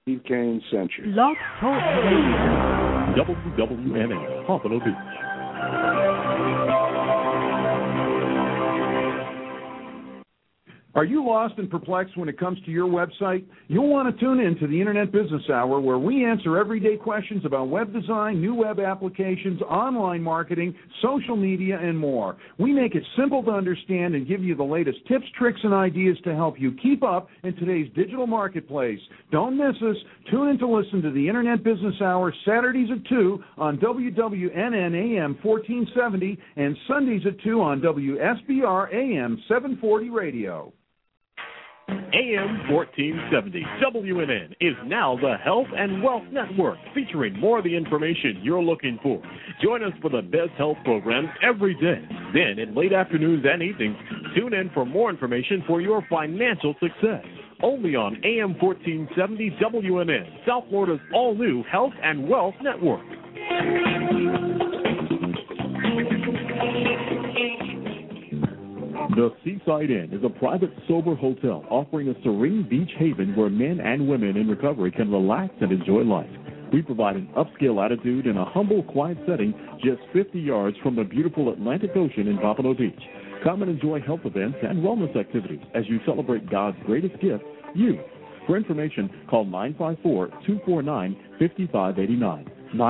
Steve Kane sent you. Blog Talk Radio. WWNN, Pompano Beach. Are you lost and perplexed when it comes to your website? You'll want to tune in to the Internet Business Hour, where we answer everyday questions about web design, new web applications, online marketing, social media, and more. We make it simple to understand and give you the latest tips, tricks, and ideas to help you keep up in today's digital marketplace. Don't miss us. Tune in to listen to the Internet Business Hour Saturdays at 2 on WWNN AM 1470 and Sundays at 2 on WSBR AM 740 Radio. AM 1470 WNN is now the Health and Wealth Network, featuring more of the information you're looking for. Join us for the best health programs every day. Then, in late afternoons and evenings, tune in for more information for your financial success. Only on AM 1470 WNN, South Florida's all-new Health and Wealth Network. The Seaside Inn is a private, sober hotel offering a serene beach haven where men and women in recovery can relax and enjoy life. We provide an upscale attitude in a humble, quiet setting just 50 yards from the beautiful Atlantic Ocean in Pompano Beach. Come and enjoy health events and wellness activities as you celebrate God's greatest gift, you. For information, call 954-249-5589.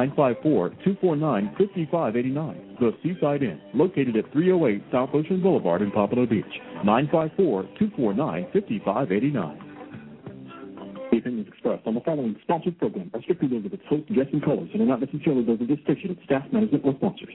954-249-5589. The Seaside Inn, located at 308 South Ocean Boulevard in Pompano Beach. 954-249-5589. The opinions expressed on the following sponsored program are strictly those of its host, guests, and callers, and are not necessarily those of this station, its staff, management, or sponsors.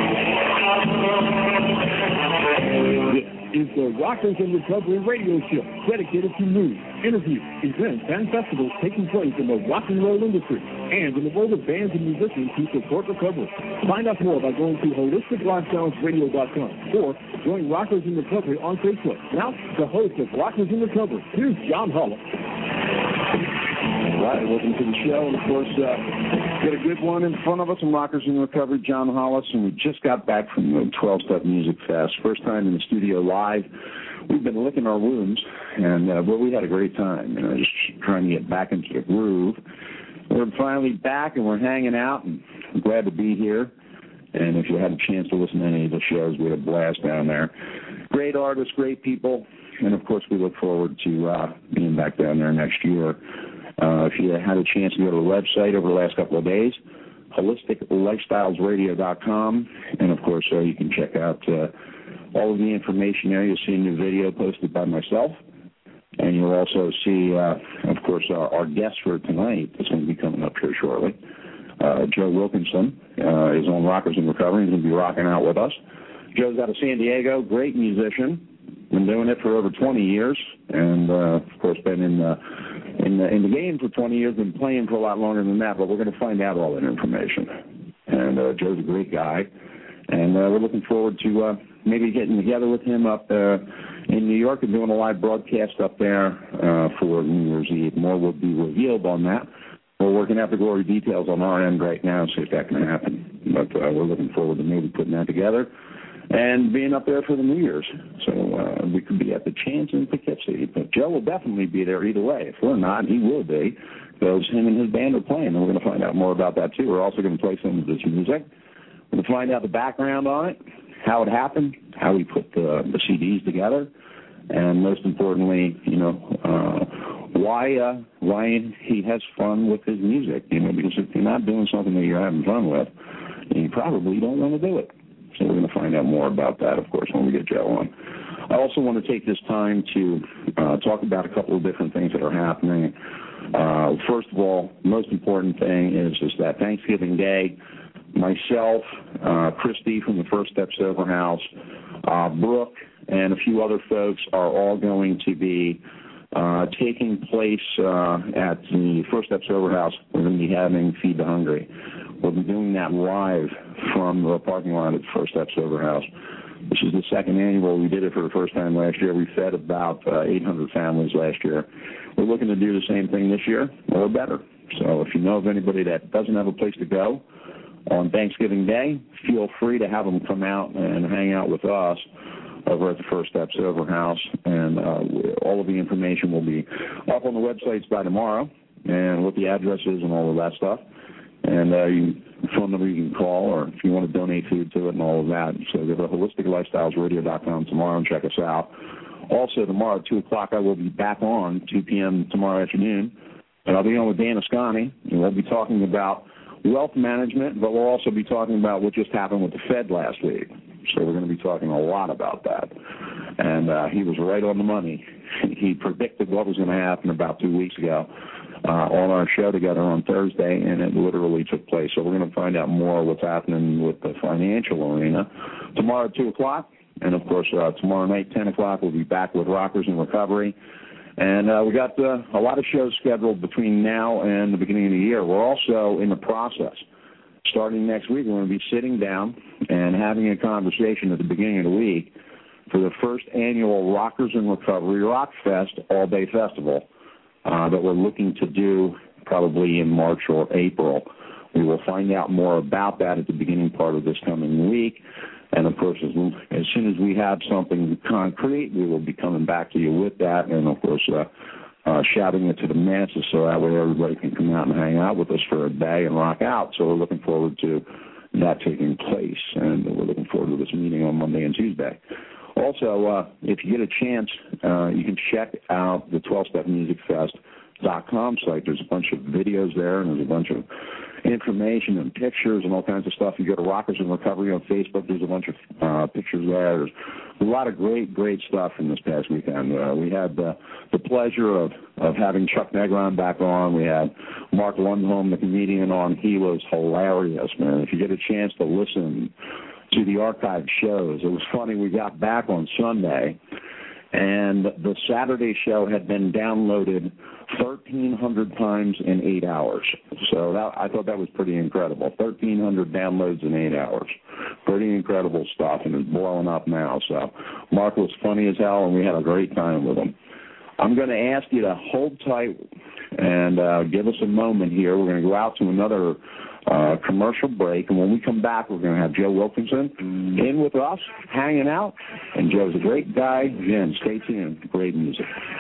This is the Rockers in Recovery radio show, dedicated to news, interviews, events, and festivals taking place in the rock and roll industry and in the world of bands and musicians who support recovery. Find out more by going to HolisticLifestylesRadio.com or join Rockers in Recovery on Facebook. Now, the host of Rockers in Recovery, here's John Hollis. All right, welcome to the show. And, of course, got a good one in front of us from Rockers in Recovery, John Hollis, and we just got back from the 12-Step Music Fest. First time in the studio live. We've been licking our wounds, and well, we had a great time. Just trying to get back into the groove. We're finally back, and we're hanging out, and I'm glad to be here. And if you had a chance to listen to any of the shows, we had a blast down there. Great artists, great people, and, of course, we look forward to being back down there next year. If you had a chance to go to the website over the last couple of days, HolisticLifestylesRadio.com, and, of course, you can check out all of the information there. You'll see a new video posted by myself, and you'll also see, of course, our guest for tonight that's going to be coming up here shortly. Joe Wilkinson is on Rockers in Recovery. He's going to be rocking out with us. Joe's out of San Diego, great musician, been doing it for over 20 years, and, of course, been in the game for 20 years, been playing for a lot longer than that, but we're going to find out all that information. And Joe's a great guy, and we're looking forward to maybe getting together with him up in New York and doing a live broadcast up there for New Year's Eve. More will be revealed on that. We're working out the gory details on our end right now, see if that can happen. But we're looking forward to maybe putting that together and being up there for the New Year's. So we could be at the Chance in Poughkeepsie. But Joe will definitely be there either way. If we're not, he will be, because him and his band are playing, and we're going to find out more about that, too. We're also going to play some of his music. We're going to find out the background on it, how it happened, how he put the CDs together, and most importantly, why he has fun with his music. Because if you're not doing something that you're having fun with, you probably don't want to do it. So we're going to find out more about that, of course, when we get Joe on. I also want to take this time to talk about a couple of different things that are happening. First of all, the most important thing is that Thanksgiving Day, myself, Christy from the First Step Sober House, Brooke, and a few other folks are all going to be taking place at the First Step Sober House. We're going to be having Feed the Hungry. We'll be doing that live from the parking lot at the First Step Sober House. This is the second annual. We did it for the first time last year. We fed about 800 families last year. We're looking to do the same thing this year, or better. So if you know of anybody that doesn't have a place to go on Thanksgiving Day, feel free to have them come out and hang out with us over at the First Step Sober House. And all of the information will be up on the websites by tomorrow. and what the address is and all of that stuff. And phone number you can call, or if you want to donate food to it and all of that. So go to holisticlifestylesradio.com tomorrow and check us out. Also, tomorrow at 2 o'clock, I will be back on 2 p.m. tomorrow afternoon. And I'll be on with Dan Ascani, and we'll be talking about wealth management, but we'll also be talking about what just happened with the Fed last week. So we're going to be talking a lot about that. And he was right on the money. He predicted what was going to happen about 2 weeks ago on our show together on Thursday, and it literally took place. So we're going to find out more what's happening with the financial arena tomorrow at 2 o'clock. And, of course, tomorrow night, 10 o'clock, we'll be back with Rockers in Recovery. And we got a lot of shows scheduled between now and the beginning of the year. We're also in the process. Starting next week, we're going to be sitting down and having a conversation at the beginning of the week for the first annual Rockers in Recovery Rock Fest all-day festival that we're looking to do probably in March or April. We will find out more about that at the beginning part of this coming week. And, of course, as soon as we have something concrete, we will be coming back to you with that and, of course, shouting it to the masses so that way everybody can come out and hang out with us for a day and rock out. So we're looking forward to that taking place, and we're looking forward to this meeting on Monday and Tuesday. Also, if you get a chance, you can check out the 12stepmusicfest.com site. There's a bunch of videos there, and there's a bunch of information and pictures and all kinds of stuff. You go to Rockers in Recovery on Facebook, there's a bunch of pictures there. There's a lot of great stuff from this past weekend. We had the pleasure of having Chuck Negron back on. We had Mark Lundholm, the comedian, on. He was hilarious, man. If you get a chance to listen to the archived shows, it was funny. We got back on Sunday, and the Saturday show had been downloaded 1,300 times in 8 hours. So I thought that was pretty incredible. 1,300 downloads in 8 hours. Pretty incredible stuff, and it's blowing up now. So Mark was funny as hell, and we had a great time with him. I'm going to ask you to hold tight and give us a moment here. We're going to go out to another commercial break, and when we come back, we're going to have Joe Wilkinson in with us, hanging out, and Joe's a great guy. Again, stay tuned. Great music.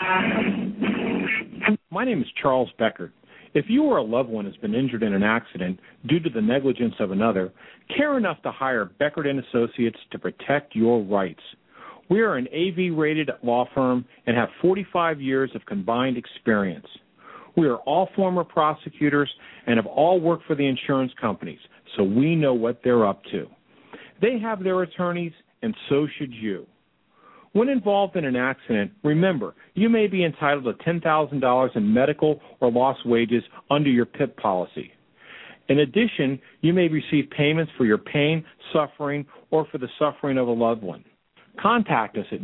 My name is Charles Beckert. If you or a loved one has been injured in an accident due to the negligence of another, care enough to hire Beckert & Associates to protect your rights. We are an AV-rated law firm and have 45 years of combined experience. We are all former prosecutors and have all worked for the insurance companies, so we know what they're up to. They have their attorneys, and so should you. When involved in an accident, remember, you may be entitled to $10,000 in medical or lost wages under your PIP policy. In addition, you may receive payments for your pain, suffering, or for the suffering of a loved one. Contact us at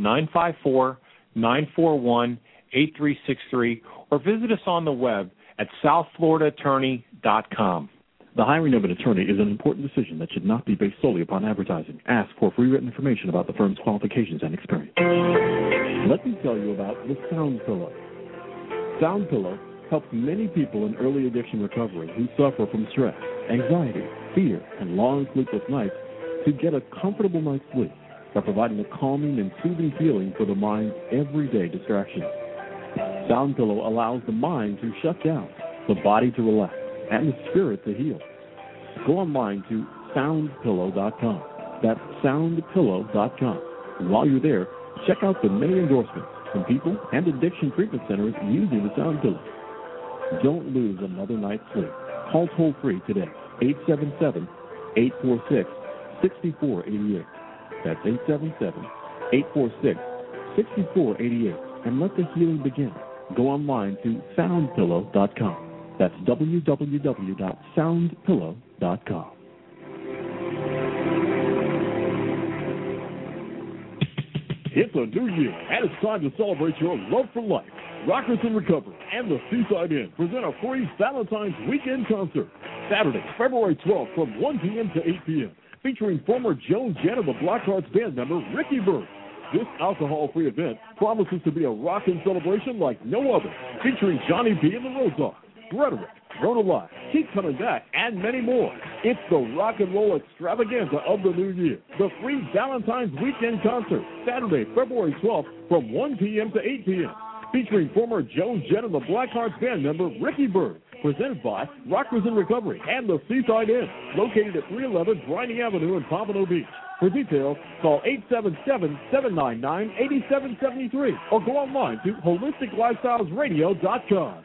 954-941-8363 or visit us on the web at southfloridaattorney.com. The hiring of an attorney is an important decision that should not be based solely upon advertising. Ask for free written information about the firm's qualifications and experience. Let me tell you about the Sound Pillow. Sound Pillow helps many people in early addiction recovery who suffer from stress, anxiety, fear, and long sleepless nights to get a comfortable night's sleep by providing a calming and soothing feeling for the mind's everyday distractions. Sound Pillow allows the mind to shut down, the body to relax, and the spirit to heal. Go online to soundpillow.com. That's soundpillow.com. And while you're there, check out the many endorsements from people and addiction treatment centers using the Sound Pillow. Don't lose another night's sleep. Call toll-free today, 877-846-6488. That's 877-846-6488. And let the healing begin. Go online to soundpillow.com. That's www.soundpillow.com. It's a new year, and it's time to celebrate your love for life. Rockers in Recovery and the Seaside Inn present a free Valentine's Weekend concert, Saturday, February 12th from 1 p.m. to 8 p.m., featuring former Joan Jett of the Blackhearts band member Ricky Byrd. This alcohol-free event promises to be a rockin' celebration like no other, featuring Johnny B and the Road Dogs, Rhetoric, Rona Live, Keep Coming Back, and many more. It's the rock and roll extravaganza of the new year. The free Valentine's Weekend concert, Saturday, February 12th from 1 p.m. to 8 p.m. featuring former Joe Jett and the Blackhearts band member Ricky Byrd, presented by Rockers in Recovery and the Seaside Inn, located at 311 Grinding Avenue in Pompano Beach. For details, call 877-799-8773 or go online to holisticlifestylesradio.com.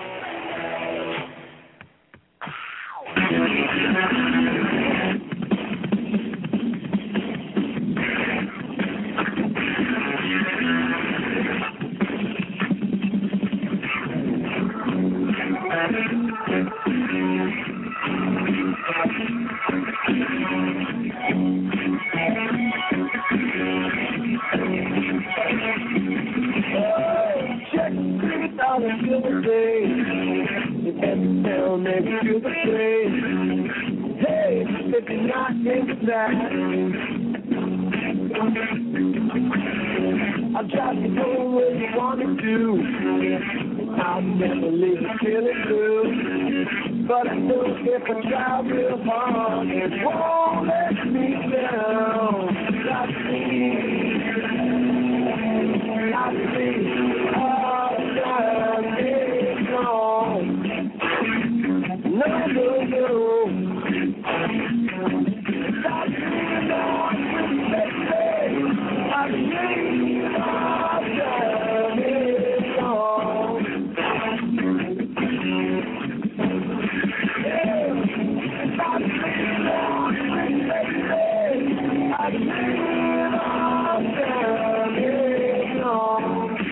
Hey, if you're not into that, I'll drive you home where you want me to. I'll never leave you feeling blue, but I know if I try real hard, it won't let me down. I see all the time is gone. No, no, no. Stop being on with me, baby. I see all the time is gone. Stop being on with me, baby. I see all the time is gone.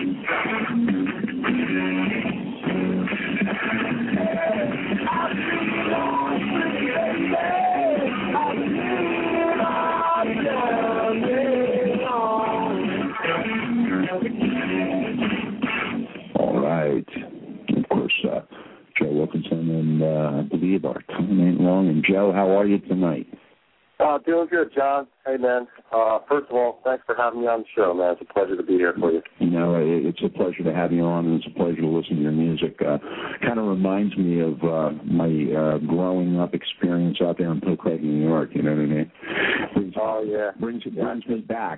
All right. Of course, Joe Wilkinson, and I believe our time ain't long. And Joe, how are you tonight? Doing good, John. Hey, man. First of all, thanks for having me on the show, man. It's a pleasure to be here for you. You know, it's a pleasure to have you on, and it's a pleasure to listen to your music. Kind of reminds me of my growing up experience out there in Poquet, New York. You know what I mean? Brings me back.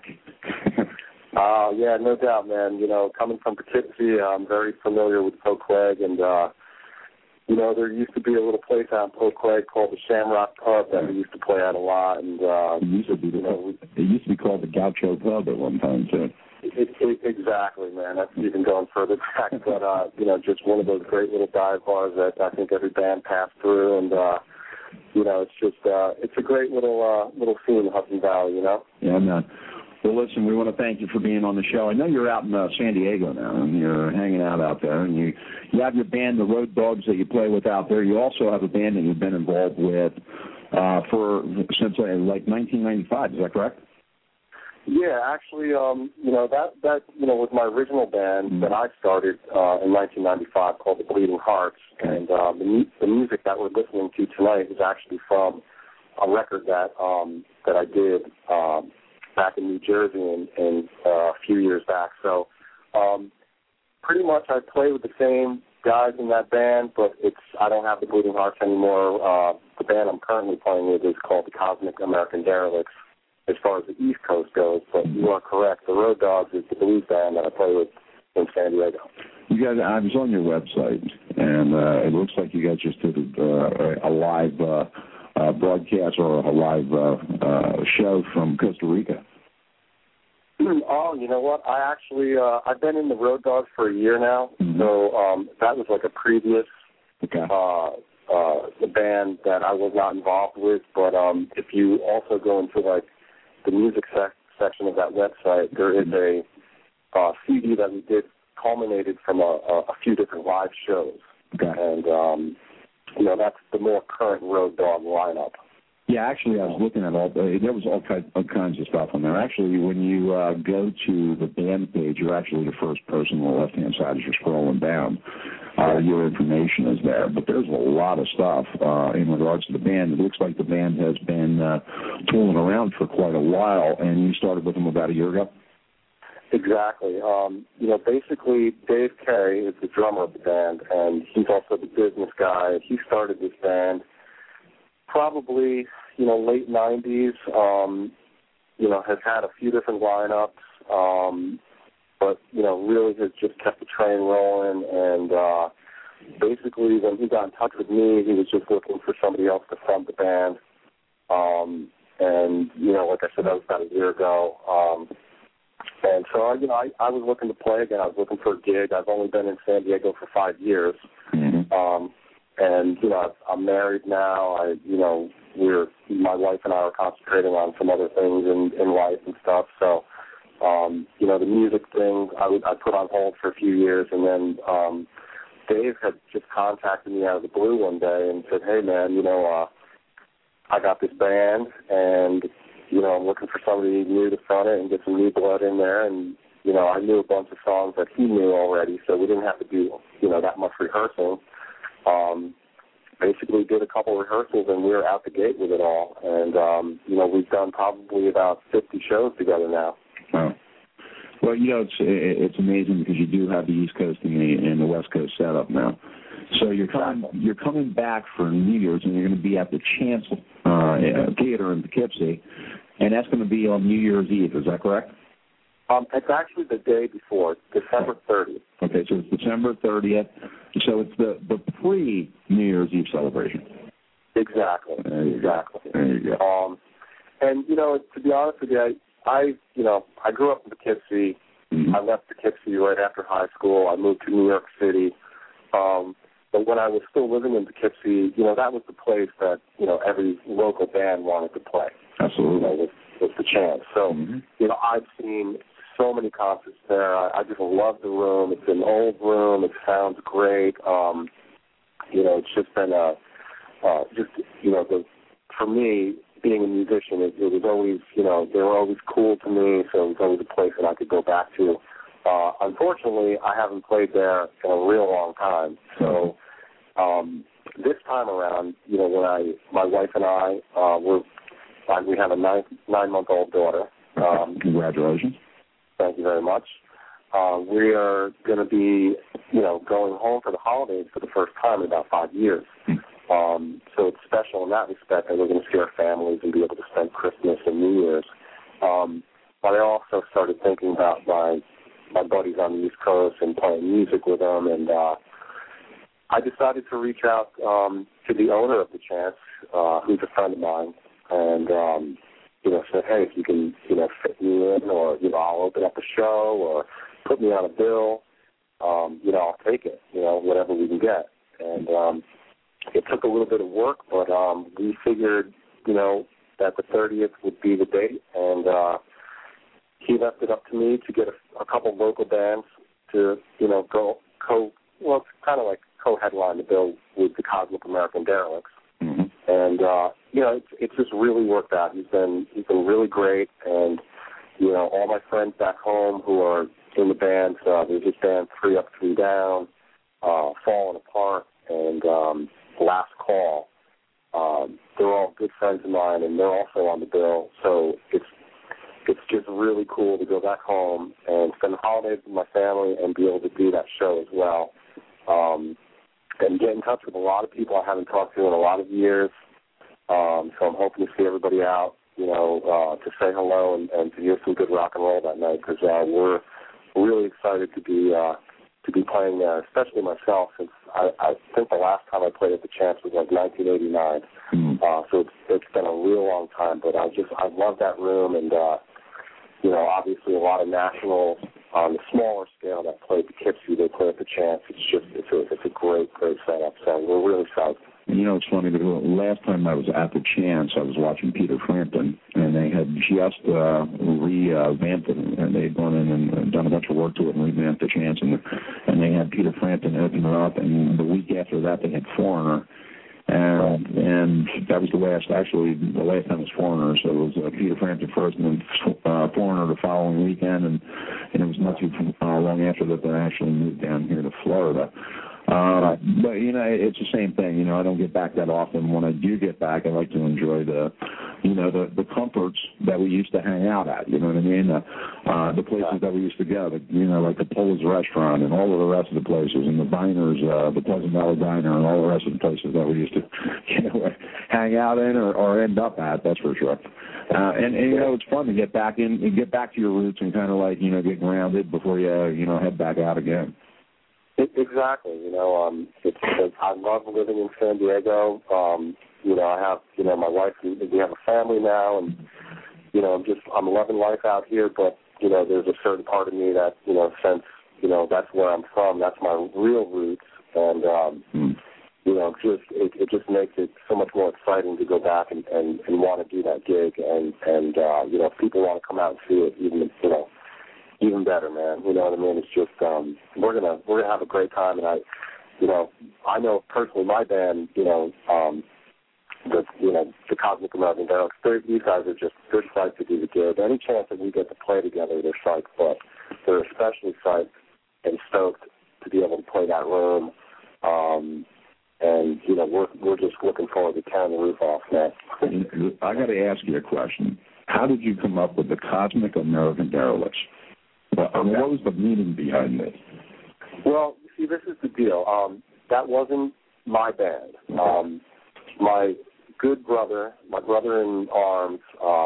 Yeah, no doubt, man. You know, coming from Poughkeepsie, I'm very familiar with Poquet, and you know, there used to be a little place out in Poquet called the Shamrock Pub that we used to play at a lot, and it used to be called the Gaucho Pub at one time too. Exactly, man. That's even going further back, but you know, just one of those great little dive bars that I think every band passed through, and you know, it's just it's a great little scene in Hudson Valley, you know. Yeah, man. Well, listen, we want to thank you for being on the show. I know you're out in San Diego now, and you're hanging out there, and you have your band, the Road Dogs, that you play with out there. You also have a band that you've been involved with since like 1995. Is that correct? Yeah, actually, you know, that was my original band that I started in 1995 called the Bleeding Hearts, and the music that we're listening to tonight is actually from a record that I did back in New Jersey in a few years back. So pretty much I play with the same guys in that band, but I don't have the Bleeding Hearts anymore. The band I'm currently playing with is called the Cosmic American Derelicts as far as the East Coast goes, but you are correct. The Road Dogs is the blues band that I play with in San Diego. You guys, I was on your website, and it looks like you guys just did a live broadcast or a live show from Costa Rica. Oh, you know what? I actually I've been in the Road Dogs for a year now, so that was like a previous the band that I was not involved with. But if you also go into like the music section of that website, there is a CD that we did culminated from a few different live shows, and you know, that's the more current Road Dog lineup. Yeah, actually, I was looking at there was all kinds of stuff on there. Actually, when you go to the band page, you're actually the first person on the left-hand side as you're scrolling down. Your information is there. But there's a lot of stuff in regards to the band. It looks like the band has been tooling around for quite a while, and you started with them about a year ago? Exactly. You know, basically, Dave Carey is the drummer of the band, and he's also the business guy. He started this band probably, you know, late 90s, you know, has had a few different lineups, but, really has just kept the train rolling. And basically, when he got in touch with me, he was just looking for somebody else to front the band. And, like I said, that was about a year ago. And so, I was looking to play again. I was looking for a gig. I've only been in San Diego for 5 years. Mm-hmm. And, I'm married now. My wife and I are concentrating on some other things in life and stuff. So, the music thing I put on hold for a few years. And then Dave had just contacted me out of the blue one day and said, hey, man, I got this band and, I'm looking for somebody new to front it and get some new blood in there. And, I knew a bunch of songs that he knew already, so we didn't have to do, that much rehearsing. Basically did a couple rehearsals and we were out the gate with it all. And, we've done probably about 50 shows together now. Wow. Well, it's amazing because you do have the East Coast and the West Coast set up now. So you're coming back for New Year's, and you're going to be at the Chance Theater in Poughkeepsie, and that's going to be on New Year's Eve. Is that correct? It's actually the day before, December 30th. Okay, so it's December 30th. So it's the pre-New Year's Eve celebration. Exactly. There you go. And to be honest with you, I grew up in Poughkeepsie. Mm-hmm. I left Poughkeepsie right after high school. I moved to New York City. But when I was still living in Poughkeepsie, that was the place that, every local band wanted to play. Absolutely. With the Chance. So, mm-hmm. I've seen so many concerts there. I just love the room. It's an old room. It sounds great. It's just been for me, being a musician, it was always, they were always cool to me, so it was always a place that I could go back to. Unfortunately, I haven't played there in a real long time. So this time around, when my wife and I we have a 9-month-old daughter. Congratulations. Thank you very much. We are going to be, going home for the holidays for the first time in about 5 years. So it's special in that respect that we're going to see our families and be able to spend Christmas and New Year's. But I also started thinking about my buddies on the East Coast and playing music with them, and I decided to reach out to the owner of the Chance, who's a friend of mine, and said, hey, if you can, fit me in, or I'll open up a show, or put me on a bill, I'll take it, whatever we can get. And it took a little bit of work, but we figured, that the 30th would be the date, and he left it up to me to get a couple local bands to, it's kind of like co-headline the bill with the Cosmic American Derelicts. Mm-hmm. And, it's just really worked out. He's been really great, and, all my friends back home who are in the bands, there's this band 3 Up, 3 Down, Falling Apart, and Last Call. They're all good friends of mine, and they're also on the bill, so it's just really cool to go back home and spend the holidays with my family and be able to do that show as well. And get in touch with a lot of people I haven't talked to in a lot of years. So I'm hoping to see everybody out, to say hello and to hear some good rock and roll that night, because we're really excited to be playing there, especially myself, since I think the last time I played at the Chance was like 1989. So it's been a real long time, but I love that room, and obviously a lot of nationals on the smaller scale that play Poughkeepsie, they play at the Chance. It's a great setup. So we're really excited. It's funny because last time I was at the Chance, I was watching Peter Frampton, and they had just revamped it, and they had gone in and done a bunch of work to it and revamped the Chance, and they had Peter Frampton open it up, and the week after that they had Foreigner. And that was the last time was Foreigner, so it was Peter Frampton first and then Foreigner the following weekend, and it was not too long after that I actually moved down here to Florida. But, it's the same thing. I don't get back that often. When I do get back, I like to enjoy the comforts that we used to hang out at, you know what I mean? The places that we used to go, like the Polish restaurant and all of the rest of the places, and the diners, the Pleasant Valley Diner and all the rest of the places that we used to, hang out in or end up at. That's for sure. And you know, it's fun to get back to your roots and kind of like, you know, get grounded before you head back out again. Exactly. You know, I love living in San Diego. You know, I have, you know, my wife. We have a family now, and you know, I'm loving life out here. But you know, there's a certain part of me that, you know, since, you know, that's where I'm from, that's my real roots, and you know, it just makes it so much more exciting to go back and want to do that gig, and you know, if people want to come out and see it, even better, man. You know what I mean? It's just we're gonna have a great time, and I know personally my band, you know, the Cosmic American Derelicts, these guys are just, they're psyched to do the gig. Any chance that we get to play together, they're psyched, but they're especially psyched and stoked to be able to play that room. And, you know, we're just looking forward to tearing the roof off, man. I got to ask you a question. How did you come up with the Cosmic American Derelicts? What was the meaning behind it? Well, see, this is the deal. That wasn't my band. My good brother, my brother in arms,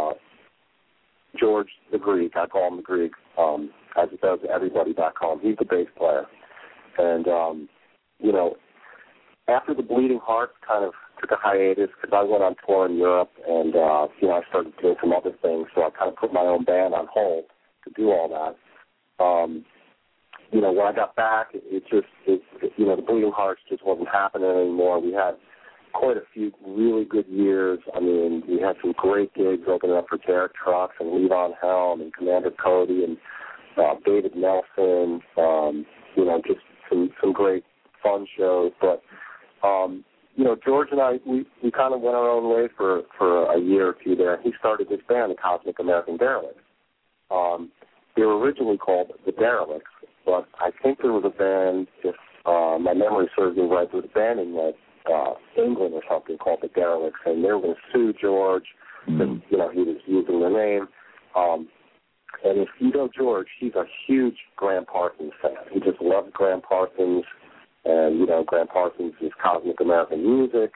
George the Greek, I call him the Greek, as it does everybody back home. He's the bass player. And, you know, after the Bleeding Hearts kind of took a hiatus because I went on tour in Europe and, you know, I started doing some other things, so I kind of put my own band on hold to do all that. You know, when I got back, you know, the Bleeding Hearts just wasn't happening anymore. We had quite a few really good years. I mean, we had some great gigs opening up for Derek Trucks and Levon Helm and Commander Cody and David Nelson, you know, just some great fun shows. But, you know, George and I, we kind of went our own way for a year or two there. He started this band, the Cosmic American Derelicts. They were originally called the Derelicts, but I think there was a band, if my memory serves me right, there was a band in England or something called the Derelicts, and they were going to sue George because, you know, he was using their name. And if you know George, he's a huge Graham Parsons fan. He just loves Graham Parsons, and, you know, Graham Parsons is Cosmic American music.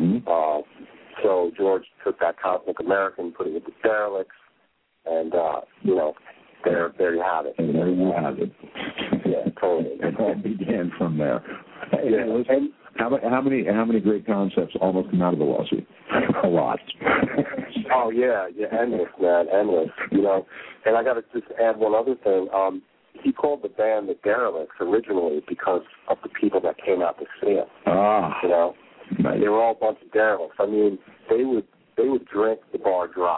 So George took that Cosmic American, put it with the Derelicts, and, you know, there you have it. And there you have it. Yeah, totally. It all began from there. Yeah. And how many great concepts almost come out of the lawsuit? A lot. Oh yeah, endless, man, endless. You know, and I got to just add one other thing. He called the band the Derelicts originally because of the people that came out to see him. You know, nice. They were all a bunch of derelicts. I mean, they would drink the bar dry.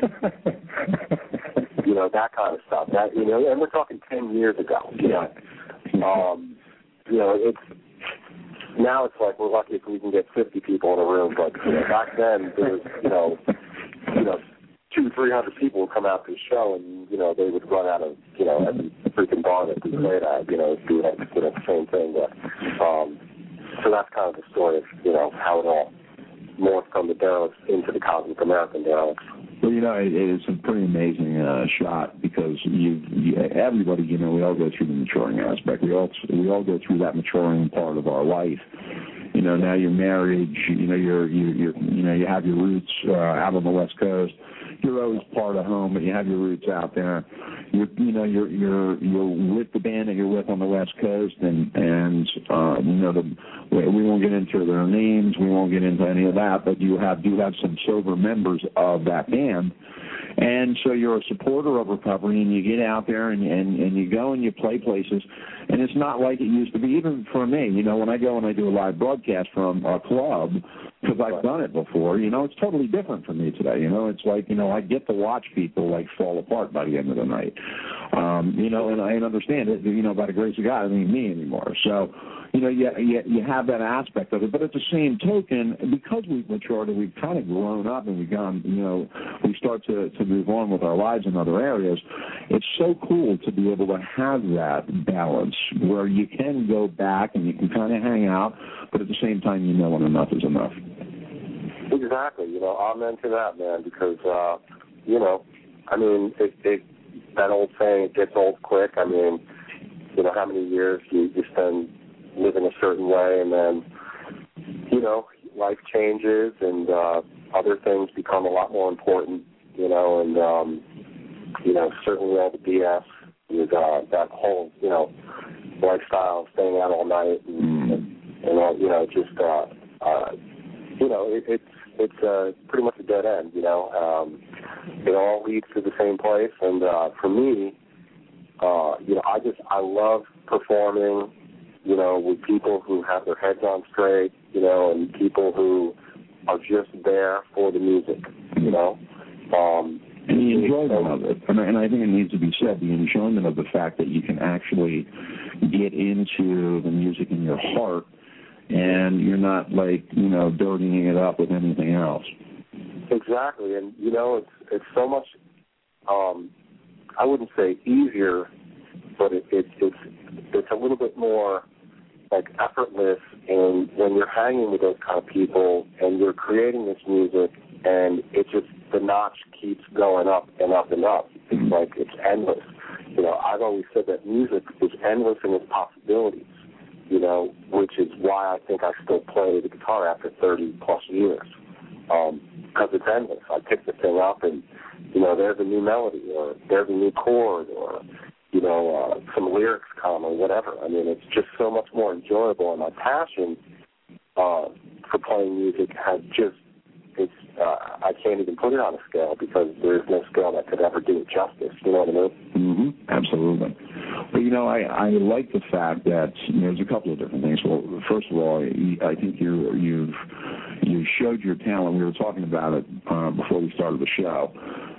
You know, that kind of stuff. That, you know, and we're talking 10 years ago. Yeah. You know, now it's like we're lucky if we can get 50 people in a room, but you know, back then there was, you know, 200-300 people would come out to the show, and you know they would run out of, you know, every freaking bar that we played at, you know, doing the same thing. But so that's kind of the story of, you know, how it all morphed from the Derelicts into the Cosmic American Derelicts. Well, you know, it's a pretty amazing shot because everybody, you know, we all go through the maturing aspect. We all go through that maturing part of our life. You know, now you're married. You know, you have your roots out on the West Coast. You're always part of home, but you have your roots out there. You're with the band that you're with on the West Coast, and you know, we won't get into their names. We won't get into any of that, but you do have some sober members of that band. And so you're a supporter of recovery, and you get out there and you go and you play places, and it's not like it used to be. Even for me, you know, when I go and I do a live broadcast from a club, because I've done it before, you know, it's totally different for me today. You know, it's like, you know, I get to watch people like fall apart by the end of the night. You know, and I understand it. You know, by the grace of God, it ain't me anymore. So, you know, you have that aspect of it. But at the same token, because we've matured and we've kind of grown up and we've gone, you know, we start to move on with our lives in other areas, it's so cool to be able to have that balance where you can go back and you can kind of hang out, but at the same time, you know when enough is enough. Exactly. You know, amen to that, man, because, you know, I mean, that old saying, it gets old quick. I mean, you know, how many years you spend living a certain way, and then, you know, life changes and other things become a lot more important, you know, and, you know, certainly all the BS with that whole, you know, lifestyle, staying out all night and all, you know, just, you know, it's pretty much a dead end, you know. It all leads to the same place, and for me, you know, I love performing, you know, with people who have their heads on straight, you know, and people who are just there for the music, you know. And the enjoyment of it, and I think it needs to be said, the enjoyment of the fact that you can actually get into the music in your heart, and you're not, like, you know, dirtying it up with anything else. Exactly, and, you know, it's so much, I wouldn't say easier, but it's a little bit more, like, effortless, and when you're hanging with those kind of people and you're creating this music, and it just, the notch keeps going up and up and up. It's like, it's endless. You know, I've always said that music is endless in its possibilities, you know, which is why I think I still play the guitar after 30-plus years, because it's endless. I pick the thing up and, you know, there's a new melody, or there's a new chord, or, you know, some lyrics come, or whatever. I mean, it's just so much more enjoyable, and my passion for playing music has just, it's, I can't even put it on a scale, because there's no scale that could ever do it justice, you know what I mean? Mm-hmm. Absolutely. But, you know, I like the fact that, you know, there's a couple of different things. Well, first of all, I think you showed your talent. We were talking about it before we started the show.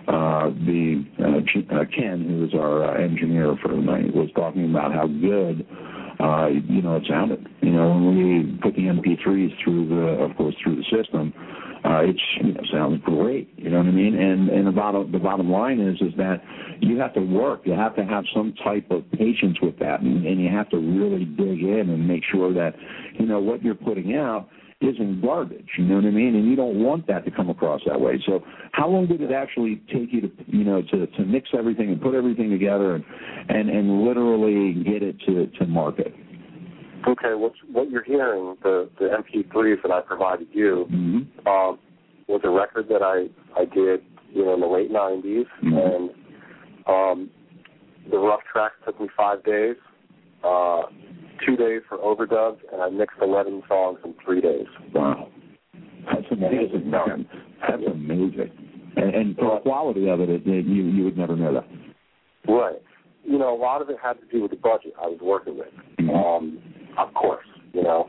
Ken, who is our engineer for the night, was talking about how good, you know, it sounded. You know, when we put the MP3s through the system, it, you know, sounds great. You know what I mean? And the bottom line is that you have to work. You have to have some type of patience with that, and you have to really dig in and make sure that, you know, what you're putting out isn't garbage, you know what I mean? And you don't want that to come across that way. So how long did it actually take you to, you know, to mix everything and put everything together and literally get it to market? Okay, what you're hearing, the MP3s that I provided you, was a record that I did, you know, in the late 90s, and the rough tracks took me 5 days. 2 days for overdubs, and I mixed 11 songs in 3 days. Wow. That's amazing, man. That's amazing. And for the quality of it, you would never know that. Right. You know, a lot of it had to do with the budget I was working with. Of course, you know.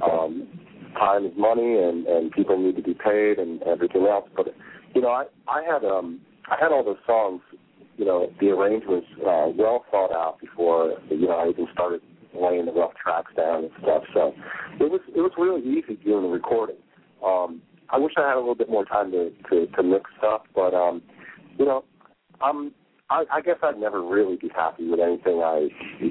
Time is money, and people need to be paid and everything else. But, you know, I had all those songs, you know, the arrangements well thought out before, you know, I even started laying the rough tracks down and stuff. So it was really easy doing the recording. I wish I had a little bit more time to mix stuff, but you know, I guess I'd never really be happy with anything. I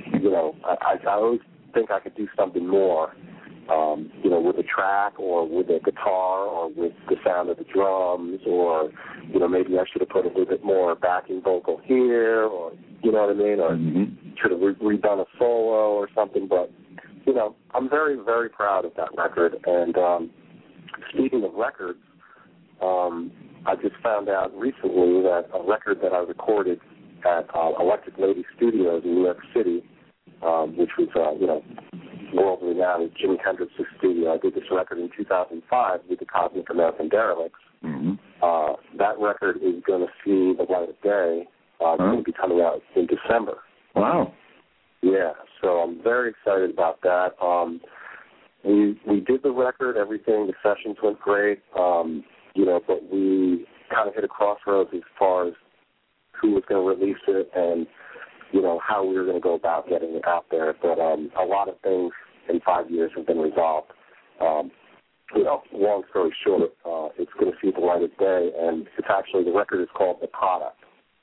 always think I could do something more, you know, with a track or with a guitar or with the sound of the drums, or, you know, maybe I should have put a little bit more backing vocal here, or, you know what I mean, or should have redone a solo or something. But, you know, I'm very, very proud of that record. And speaking of records, I just found out recently that a record that I recorded at Electric Lady Studios in New York City, which was, you know, world-renowned at Jimi Hendrix's studio. I did this record in 2005 with the Cosmic American Derelicts. That record is going to see the light of day. It's going to be coming out in December. Wow. Yeah, so I'm very excited about that. We did the record, everything, the sessions went great, you know, but we kind of hit a crossroads as far as who was going to release it and, you know, how we were going to go about getting it out there. But a lot of things in 5 years have been resolved. You know, long story short, it's going to see the light of day, and it's actually, the record is called The Product.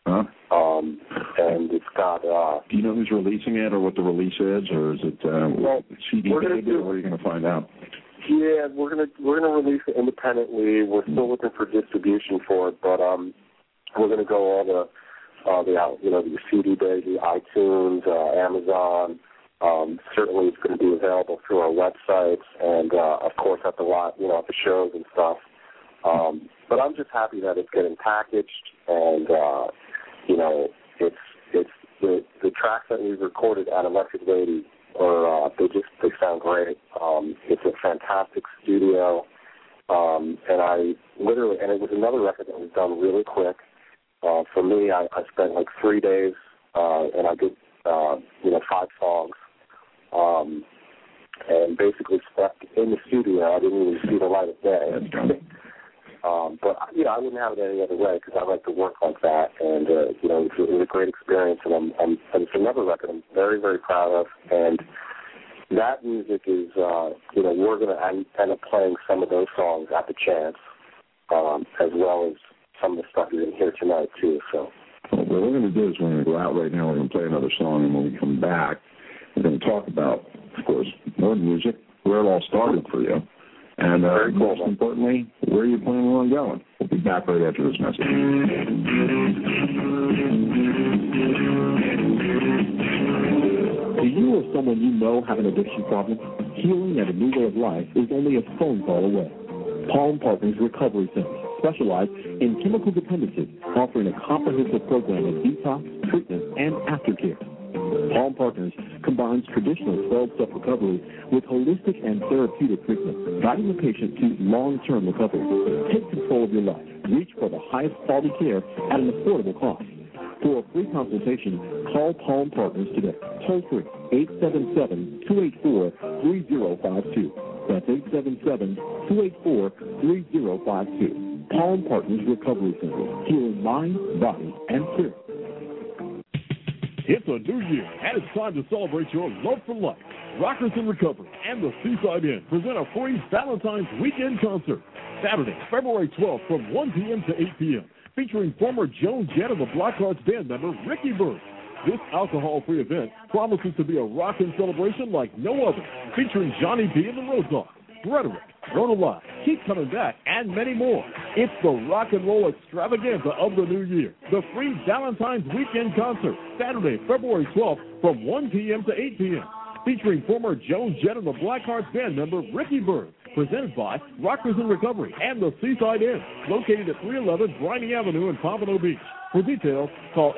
And it's got... do you know who's releasing it or what the release is, or is it CD baby, or what are you going to find out? Yeah, we're gonna release it independently. We're still looking for distribution for it, but we're going to go all the you know, the CD baby, iTunes, Amazon, Certainly it's going to be available through our websites and, of course, at the at the shows and stuff. But I'm just happy that it's getting packaged, and it's the tracks that we've recorded at Electric Lady they sound great. It's a fantastic studio, and it was another record that was done really quick. For me, I spent like 3 days, and I did 5 songs. And basically stepped in the studio. I didn't even see the light of day. But I wouldn't have it any other way because I like to work like that. And it was a great experience. And it's another record I'm very, very proud of. And that music is, we're going to end up playing some of those songs at the Chance, as well as some of the stuff you're going to hear tonight too. So. Well, what we're going to do is we're going to go out right now. We're going to play another song, and when we come back, we're going to talk about, of course, more music, where it all started for you, and most importantly, where you're planning on going. We'll be back right after this message. Do you or someone you know have an addiction problem? Healing and a new way of life is only a phone call away. Palm Partners Recovery Center specialize in chemical dependency, offering a comprehensive program of detox, treatment, and aftercare. Palm Partners combines traditional 12-step recovery with holistic and therapeutic treatment, guiding the patient to long-term recovery. Take control of your life. Reach for the highest quality care at an affordable cost. For a free consultation, call Palm Partners today. Toll free, 877-284-3052. That's 877-284-3052. Palm Partners Recovery Center, healing mind, body, and spirit. It's a new year, and it's time to celebrate your love for life. Rockers in Recovery and the Seaside Inn present a free Valentine's Weekend concert, Saturday, February 12th from 1 p.m. to 8 p.m., featuring former Joan Jett of the Blackhearts band member Ricky Byrd. This alcohol-free event promises to be a rockin' celebration like no other, featuring Johnny B and the Road Dogs, Rhetoric, Rona Live, Keep Coming Back, and many more. It's the rock and roll extravaganza of the new year. The free Valentine's Weekend concert, Saturday, February 12th from 1 p.m. to 8 p.m., featuring former Joan Jett and the Blackhearts band member Ricky Byrd, presented by Rockers in Recovery and the Seaside Inn, located at 311 Briney Avenue in Pompano Beach. For details, call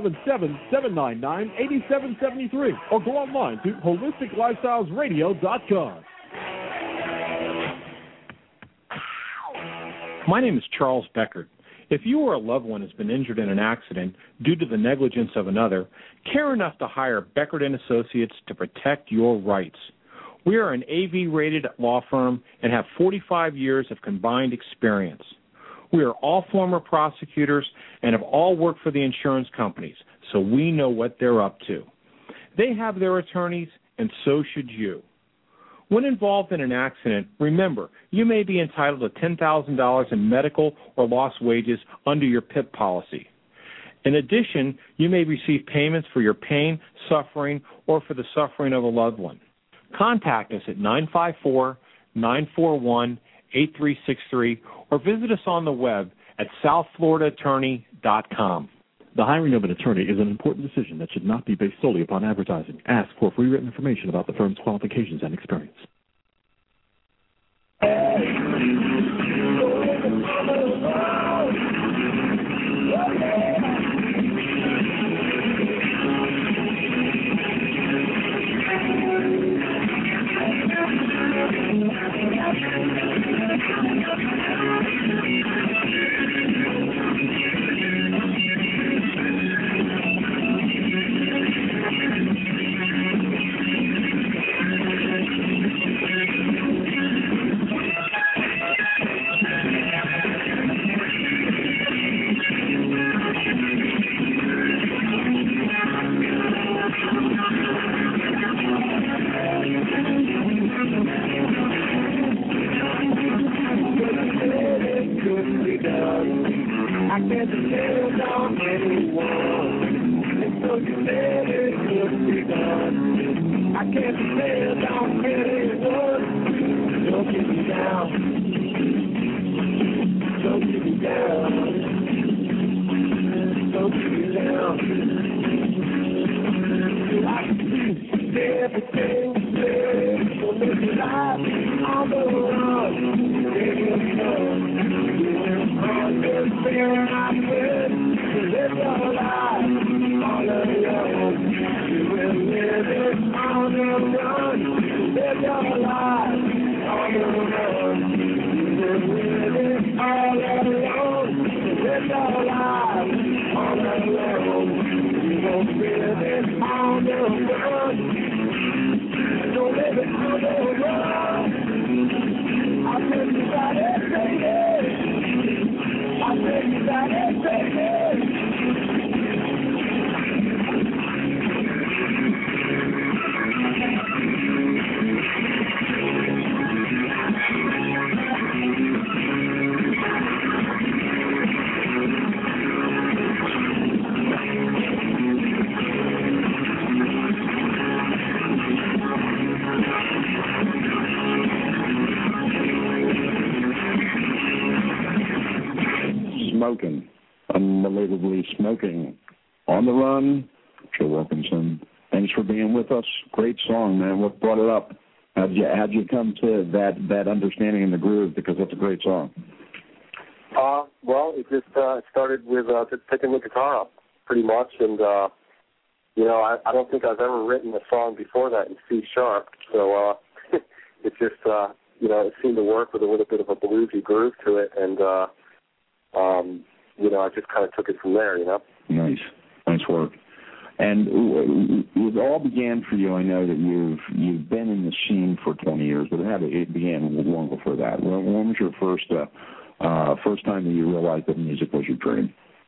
877-799-8773 or go online to holisticlifestylesradio.com. My name is Charles Beckert. If you or a loved one has been injured in an accident due to the negligence of another, care enough to hire Beckert & Associates to protect your rights. We are an AV-rated law firm and have 45 years of combined experience. We are all former prosecutors and have all worked for the insurance companies, so we know what they're up to. They have their attorneys, and so should you. When involved in an accident, remember, you may be entitled to $10,000 in medical or lost wages under your PIP policy. In addition, you may receive payments for your pain, suffering, or for the suffering of a loved one. Contact us at 954-941-8363 or visit us on the web at southfloridaattorney.com. The hiring of an attorney is an important decision that should not be based solely upon advertising. Ask for free written information about the firm's qualifications and experience. all alone. It's all lies, all alone. You won't live it on the run. Don't live it on the run. I tell you about it, baby. I tell you about it, baby. Smoking, unbelievably smoking. On the Run, Joe Wilkinson. Thanks for being with us. Great song, man. What brought it up? How'd you come to that understanding in the groove? Because that's a great song. Well, it just started with just picking the guitar up, pretty much, and you know, I don't think I've ever written a song before that in C sharp, so it just you know, it seemed to work with a little bit of a bluesy groove to it, and you know, I just kind of took it from there, you know. Nice work. And it all began for you. I know that you've been in the scene for 20 years, but it began long before that. When was your first time that you realized that music was your dream?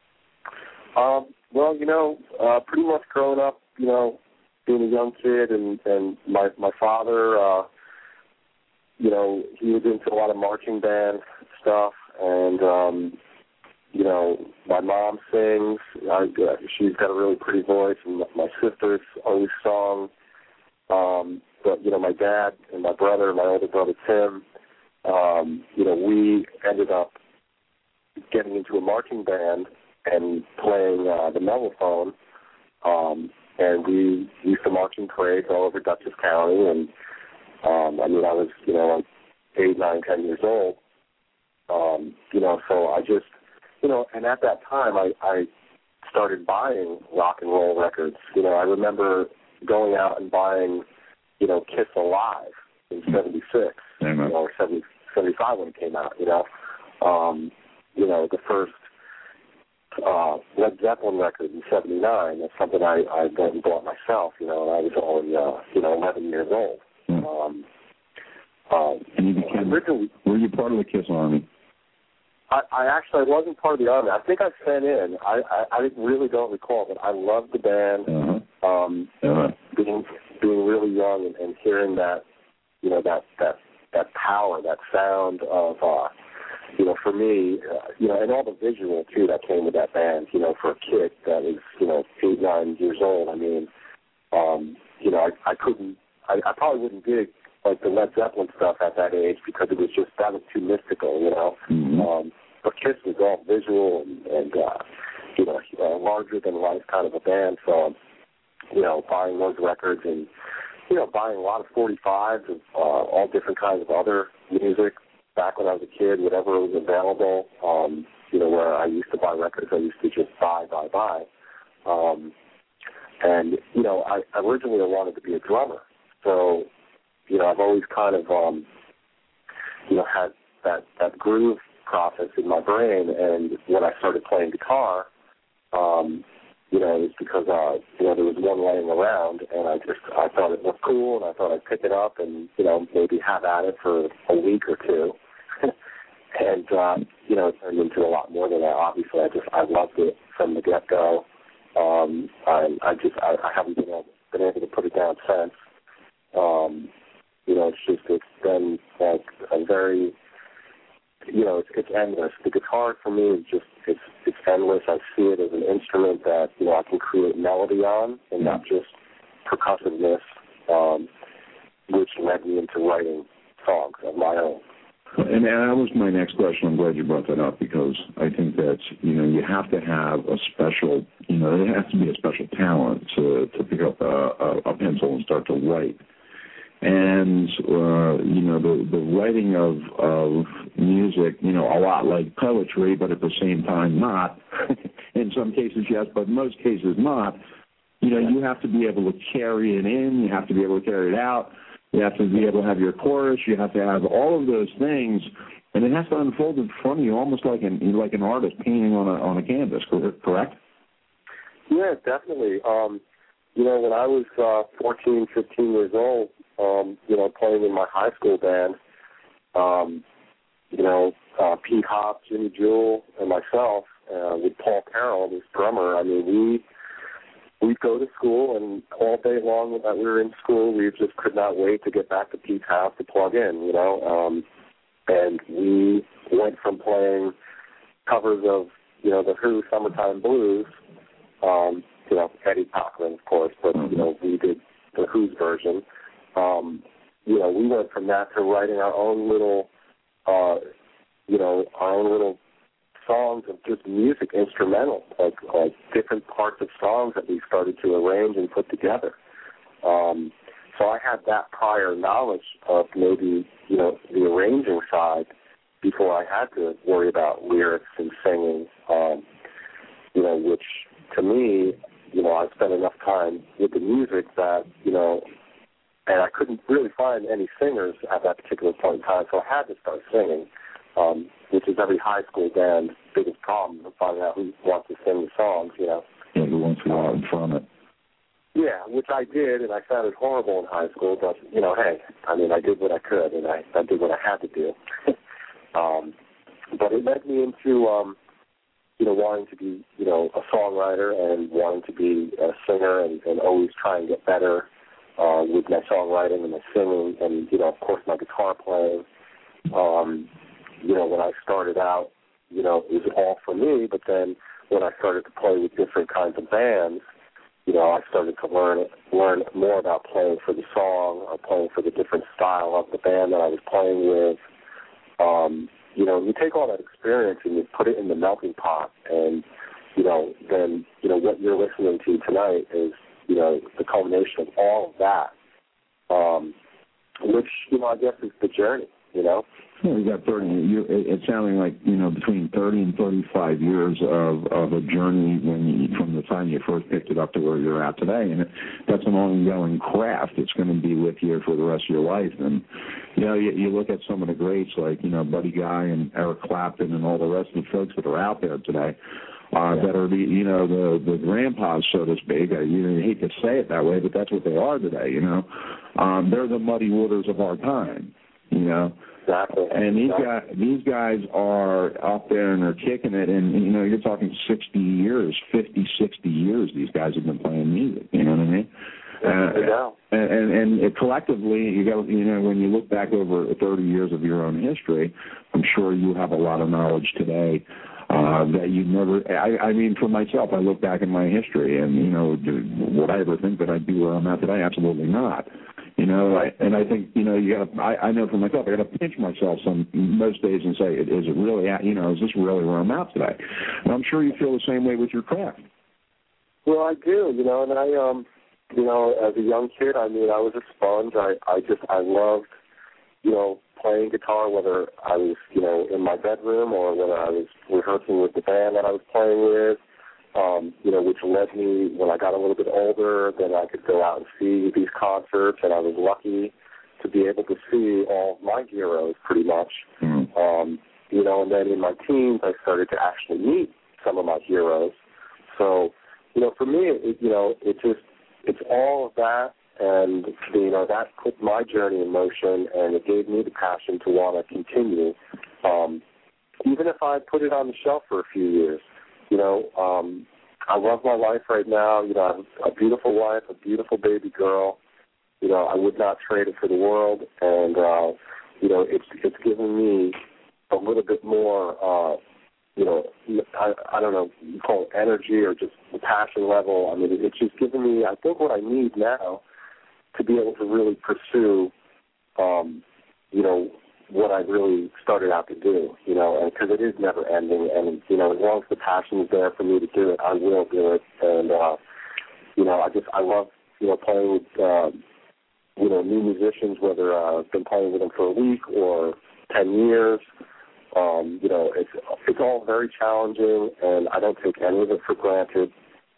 Well, you know, pretty much growing up, you know, being a young kid, and my father, you know, he was into a lot of marching band stuff, and you know, my mom sings. She's got a really pretty voice, and my sisters always sung. But, you know, my dad and my brother, my older brother Tim, you know, we ended up getting into a marching band and playing the mellophone. And we used to march in parades all over Dutchess County. And, I mean, I was, you know, 8, 9, 10 years old. You know, so I just, you know, and at that time, I started buying rock and roll records. You know, I remember going out and buying, you know, Kiss Alive in 76, you know, or 75 when it came out, you know. You know, the first Led Zeppelin record in 79, that's something I went and bought myself, you know, and I was only, you know, 11 years old. And you became, were you part of the Kiss Army? I actually wasn't part of the Army. I think I sent in. I really don't recall, but I loved the band. Being really young and hearing that, you know, that power, that sound of, you know, for me, you know, and all the visual too that came with that band. You know, for a kid that was, you know, 8, 9 years old. I mean, you know, I probably wouldn't dig like the Led Zeppelin stuff at that age because it was just, that was too mystical, you know. But Kiss was all visual and you know, larger than life kind of a band. So, you know, buying those records and, you know, buying a lot of 45s of all different kinds of other music back when I was a kid, whatever was available. You know, where I used to buy records, I used to just buy. And, you know, I originally wanted to be a drummer. So, you know, I've always kind of, you know, had that groove process in my brain. And when I started playing guitar, you know, it was because, you know, there was one laying around, and I thought it looked cool, and I thought I'd pick it up and, you know, maybe have at it for a week or two. And, you know, it turned into a lot more than that. Obviously, I loved it from the get-go. I haven't been able to put it down since. You know, it's been like a very, you know, it's endless. The guitar for me is just, it's endless. I see it as an instrument that, you know, I can create melody on and not just percussiveness, which led me into writing songs of my own. And that was my next question. I'm glad you brought that up because I think that, you know, you have to have a special, you know, it has to be a special talent to pick up a pencil and start to write. And, you know, the writing of music, you know, a lot like poetry, but at the same time not. In some cases, yes, but in most cases not. You know, you have to be able to carry it in. You have to be able to carry it out. You have to be able to have your chorus. You have to have all of those things And it has to unfold in front of you, almost like an artist painting on a canvas. Correct? Yeah, definitely. When I was 14, 15 years old, playing in my high school band, Pete Hop, Jimmy Jewell, and myself, with Paul Carroll, this drummer, I mean, we'd go to school, and all day long that we were in school, we just could not wait to get back to Pete's house to plug in, and we went from playing covers of, the Who Summertime Blues, Eddie Cochran, of course, but, we did the Who's version. We went from that to writing our own little, songs of just music, instrumental, like different parts of songs that we started to arrange and put together. So I had that prior knowledge of maybe, the arranging side before I had to worry about lyrics and singing, which to me, I spent enough time with the music that, and I couldn't really find any singers at that particular point in time, so I had to start singing, which is every high school band's biggest problem, finding out who wants to sing the songs, Yeah, who wants to go out in front of it. Yeah, which I did, and I sounded horrible in high school, but, hey, I did what I could, and I did what I had to do. But it led me into, wanting to be, a songwriter and wanting to be a singer and always try and get better with my songwriting and my singing and, of course, my guitar playing. When I started out, it was all for me, but then when I started to play with different kinds of bands, I started to learn more about playing for the song or playing for the different style of the band that I was playing with. You take all that experience and you put it in the melting pot, and then what you're listening to tonight is the culmination of all of that, which I guess is the journey. Yeah, you got 30. It's sounding like between 30 and 35 years of a journey from the time you first picked it up to where you're at today, and that's an ongoing craft. It's going to be with you for the rest of your life. And you look at some of the greats like Buddy Guy and Eric Clapton and all the rest of the folks that are out there today. That are the grandpas, so to speak. You hate to say it that way, but that's what they are today. They're the Muddy Waters of our time. Exactly. And these guys are up there and they're kicking it, and you're talking 60 years, 50, 60 years. These guys have been playing music. You know what I mean? And collectively, you got when you look back over 30 years of your own history, I'm sure you have a lot of knowledge today that you never. I mean, for myself, I look back in my history, and would I ever think that I'd be where I'm at today? Absolutely not. And I think you got. I know for myself, I got to pinch myself most days and say, is it really? Is this really where I'm at today? And I'm sure you feel the same way with your craft. Well, I do. And I, as a young kid, I was a sponge. I loved, playing guitar, whether I was, in my bedroom or whether I was rehearsing with the band that I was playing with, which led me, when I got a little bit older, then I could go out and see these concerts, and I was lucky to be able to see all of my heroes pretty much. And then in my teens, I started to actually meet some of my heroes. So, for me, it's all of that. And, that put my journey in motion, and it gave me the passion to want to continue, even if I put it on the shelf for a few years. I love my life right now. I have a beautiful wife, a beautiful baby girl. I would not trade it for the world. And, it's given me a little bit more, I don't know, you call it energy or just the passion level. It's just given me, I think, what I need now to be able to really pursue, what I really started out to do, and because it is never ending, and, as long as the passion is there for me to do it, I will do it, and, I love, playing with, new musicians, whether I've been playing with them for a week or 10 years, it's all very challenging, and I don't take any of it for granted.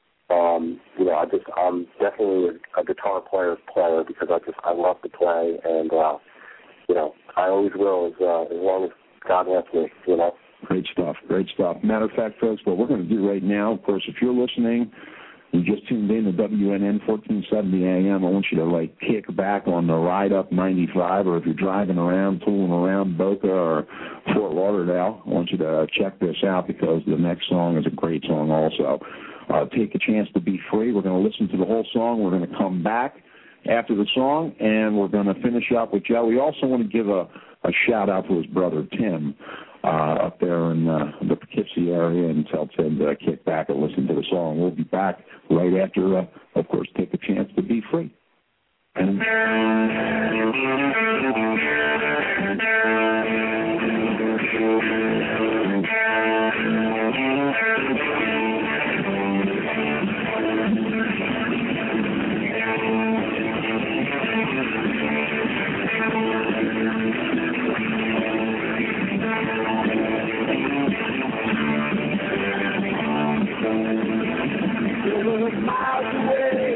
I'm definitely a guitar player because I love to play, and I always will as long as Scott Anthony, you know. Great stuff, great stuff. Matter of fact, folks, what we're going to do right now, of course, if you're listening, you just tuned in to WNN 1470 AM, I want you to, kick back on the ride up 95, or if you're driving around, tooling around Boca or Fort Lauderdale, I want you to check this out because the next song is a great song also. Take a Chance to Be Free. We're going to listen to the whole song. We're going to come back after the song, and we're going to finish up with Joe. We also want to give a shout-out to his brother, Tim, up there in the Poughkeepsie area, and tell Tim to kick back and listen to the song. We'll be back right after, of course, Take a Chance to Be Free. And miles away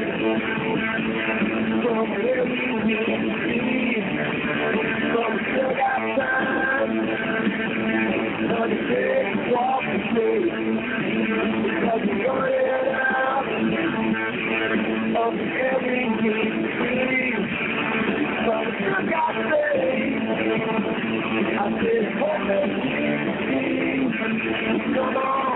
from where we need to be, from the dugout time, on the big walk of faith, because we're running out of every need to be, from the dugout faith, I said, hope and come on.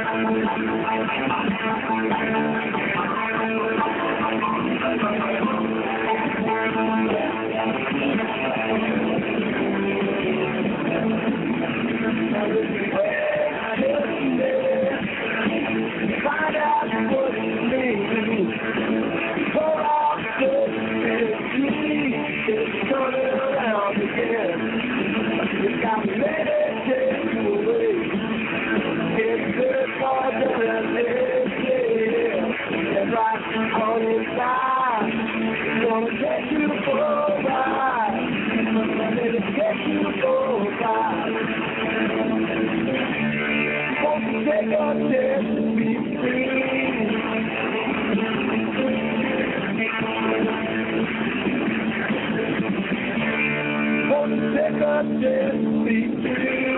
Find out what you need. Pull off the it's turning around again. You got to let it take you away. It's good for the and right on inside. Gonna get you for a ride. Let it get you for a ride. Won't you take a chance to be free? Won't you take a chance to be free?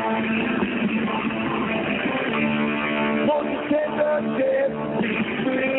Won't you take a chance to be free?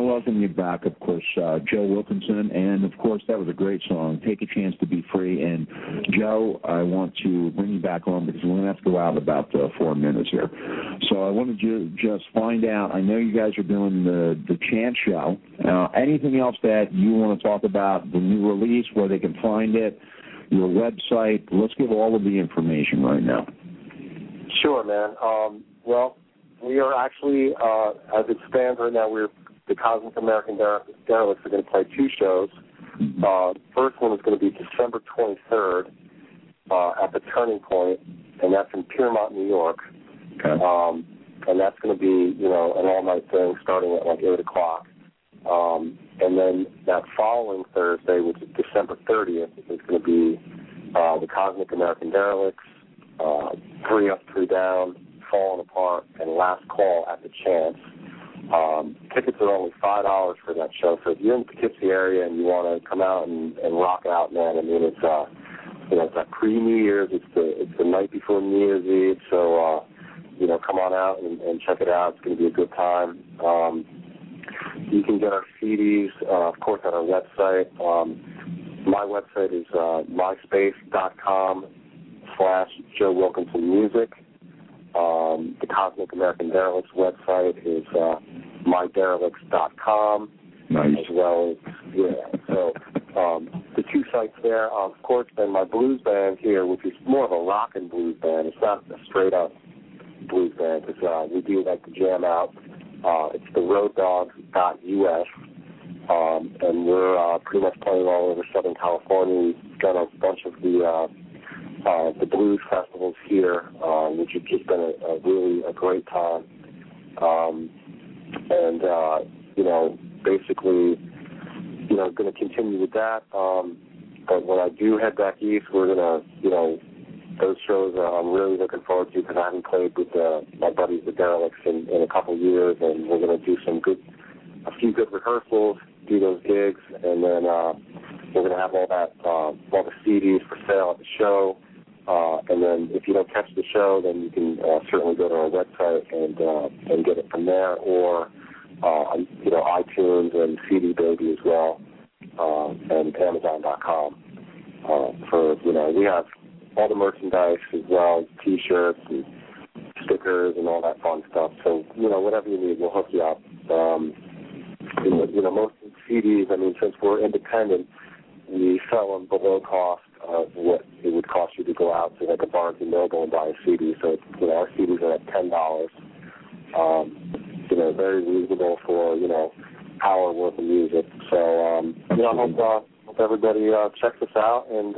to welcome you back, of course, Joe Wilkinson. And, of course, that was a great song, Take a Chance to Be Free. And, Joe, I want to bring you back on because we're going to have to go out in about 4 minutes here. So I wanted to just find out, I know you guys are doing the Chance show. Anything else that you want to talk about, the new release, where they can find it, your website? Let's give all of the information right now. Sure, man. Well, we are actually, as it stands right now, the Cosmic American Derelicts are going to play 2 shows. First one is going to be December 23rd at the Turning Point, and that's in Piermont, New York. Okay. And that's going to be, an all-night thing starting at like 8 o'clock. And then that following Thursday, which is December 30th, is going to be the Cosmic American Derelicts, 3 Up, 3 Down, Falling Apart, and Last Call at the Chance. Tickets are only $5 for that show. So if you're in the Poughkeepsie area and you want to come out and rock out, man, I mean, it's it's like pre-New Year's. It's the night before New Year's Eve. So come on out and check it out. It's going to be a good time. You can get our CDs, of course, at our website. My website is myspace.com/Joe Wilkinson Music. The Cosmic American Derelicts website is myderelicts.com. Nice. As well as, so the 2 sites there. Of course, then my blues band here, which is more of a rock and blues band. It's not a straight-up blues band because we do like to jam out. It's the roaddogs.us, and we're pretty much playing all over Southern California. We've done a bunch of the blues festivals here, which have just been a really great time. Basically, going to continue with that. But when I do head back east, we're going to, those shows I'm really looking forward to because I haven't played with my buddies, the Derelicts, in a couple of years, and we're going to do a few good rehearsals, do those gigs, and then we're going to have all the CDs for sale at the show. And then if you don't catch the show, then you can certainly go to our website and get it from there, or iTunes and CD Baby as well, and Amazon.com. We have all the merchandise as well, T-shirts and stickers and all that fun stuff. So whatever you need, we'll hook you up. Most of the CDs, I mean, since we're independent, we sell them below cost of what it would cost you to go out to like a Barnes & Noble and buy a CD. So, our CDs are at $10. Very reasonable for, hour worth of music. So, I hope everybody checks us out and,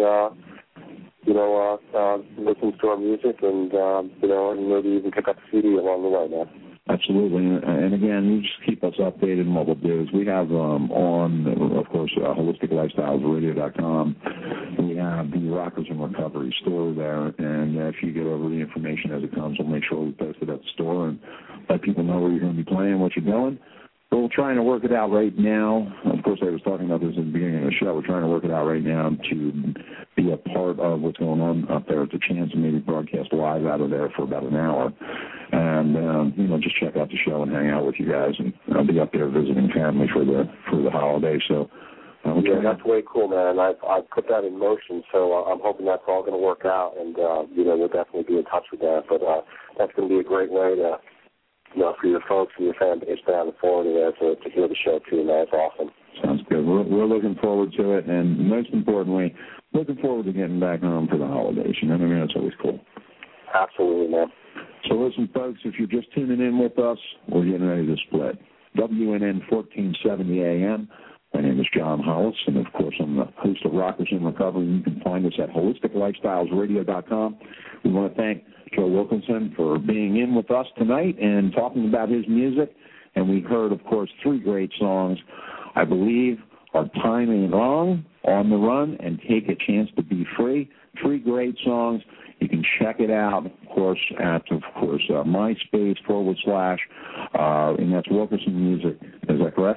listens to our music and, and maybe even pick up a CD along the way, man. Absolutely. And again, you just keep us updated on what we'll do. We have on, of course, holisticlifestylesradio.com. We have the Rockers in Recovery store there. And if you get over the information as it comes, we'll make sure we post it at the store and let people know where you're going to be playing, what you're doing. But we're trying to work it out right now. Of course, I was talking about this at the beginning of the show. We're trying to work it out right now to be a part of what's going on up there at the Chance and maybe broadcast live out of there for about an hour. And, just check out the show and hang out with you guys. And I'll be up there visiting family for the holiday. So, that's way cool, man. I've put that in motion, so I'm hoping that's all going to work out. And, we'll definitely be in touch with that. But that's going to be a great way to, for your folks and your fan base down in Florida there to hear the show, too, man. That's awesome. Sounds good. We're looking forward to it. And most importantly, looking forward to getting back home for the holidays. I mean, that's always cool. Absolutely, man. So listen, folks, if you're just tuning in with us, we're getting ready to split. WNN 1470 AM. My name is John Hollis, and, of course, I'm the host of Rockers in Recovery. You can find us at holisticlifestylesradio.com. We want to thank Joe Wilkinson for being in with us tonight and talking about his music. And we heard, of course, 3 great songs, I believe, are Time Ain't Long, On the Run, and Take a Chance to Be Free. 3 great songs. You can check it out, of course, at, MySpace / and that's Wilkinson Music. Is that correct?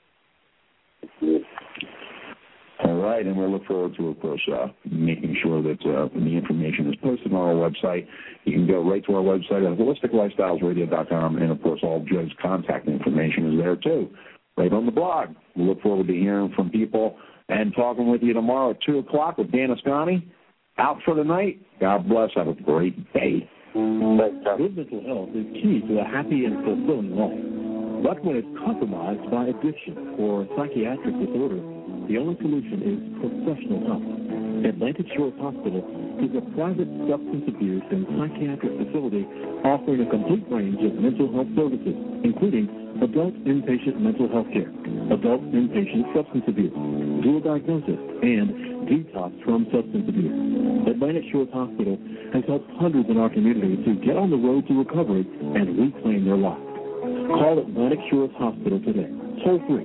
All right, and we'll look forward to, of course, making sure that the information is posted on our website. You can go right to our website at holisticlifestylesradio.com, and, of course, all Joe's contact information is there, too. right on the blog. We look forward to hearing from people and talking with you tomorrow at 2 o'clock with Dan Ascani. Out for the night. God bless. Have a great day. Good mental health is key to a happy and fulfilling life. But when it's compromised by addiction or psychiatric disorder, the only solution is professional help. Atlantic Shores Hospital is a private substance abuse and psychiatric facility offering a complete range of mental health services, including adult inpatient mental health care, adult inpatient substance abuse, dual diagnosis, and detox from substance abuse. Atlantic Shores Hospital has helped hundreds in our community to get on the road to recovery and reclaim their lives. Call Atlantic Shores Hospital today. Toll free,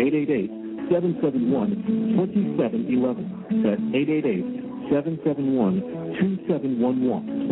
888-771-2711. That's 888-771-2711.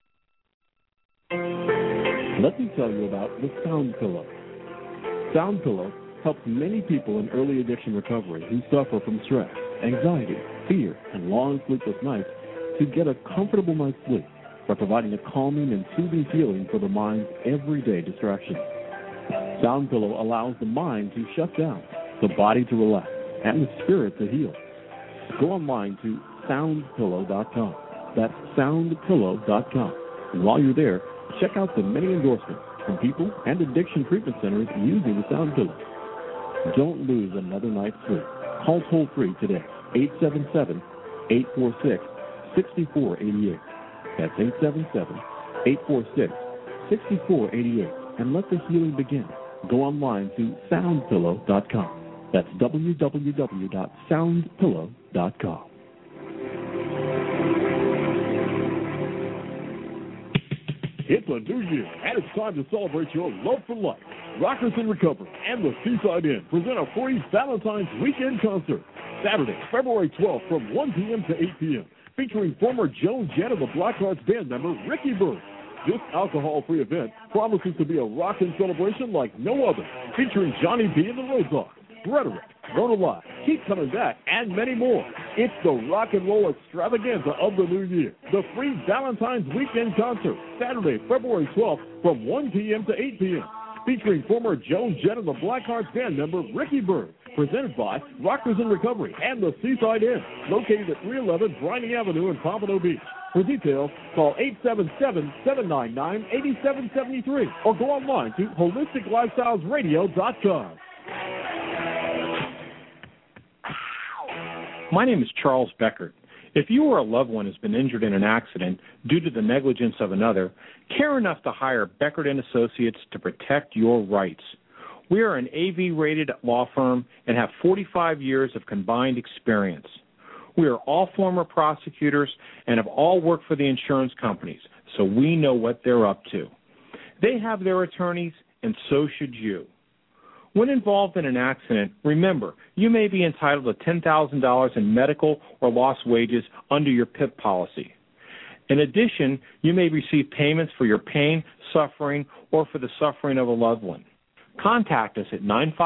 Let me tell you about the Sound Pillow. Sound Pillow helps many people in early addiction recovery who suffer from stress, anxiety, fear, and long sleepless nights to get a comfortable night's sleep by providing a calming and soothing feeling for the mind's everyday distractions. Sound Pillow allows the mind to shut down, the body to relax, and the spirit to heal. Go online to soundpillow.com. That's soundpillow.com. And while you're there, check out the many endorsements from people and addiction treatment centers using the Sound Pillow. Don't lose another night's sleep. Call toll-free today, 877-846-6488. That's 877-846-6488. And let the healing begin. Go online to soundpillow.com. That's www.soundpillow.com. It's a new year, and it's time to celebrate your love for life. Rockers in Recovery and the Seaside Inn present a free Valentine's Weekend concert, Saturday, February 12th from 1 p.m. to 8 p.m., featuring former Joan Jett of the Blackhearts band member Ricky Byrd. This alcohol-free event promises to be a rockin' celebration like no other, featuring Johnny B and the Road Dogs, Rhetoric, Rona Live, Keep Coming Back, and many more. It's the rock and roll extravaganza of the new year. The free Valentine's Weekend concert, Saturday, February 12th from 1 p.m. to 8 p.m., featuring former Joan Jett and the Blackhearts band member Ricky Byrd, presented by Rockers in Recovery and the Seaside Inn, located at 311 Briney Avenue in Pompano Beach. For details, call 877-799-8773 or go online to holisticlifestylesradio.com. My name is Charles Beckert. If you or a loved one has been injured in an accident due to the negligence of another, care enough to hire Beckert & Associates to protect your rights. We are an AV-rated law firm and have 45 years of combined experience. We are all former prosecutors and have all worked for the insurance companies, so we know what they're up to. They have their attorneys, and so should you. When involved in an accident, remember, you may be entitled to $10,000 in medical or lost wages under your PIP policy. In addition, you may receive payments for your pain, suffering, or for the suffering of a loved one. Contact us at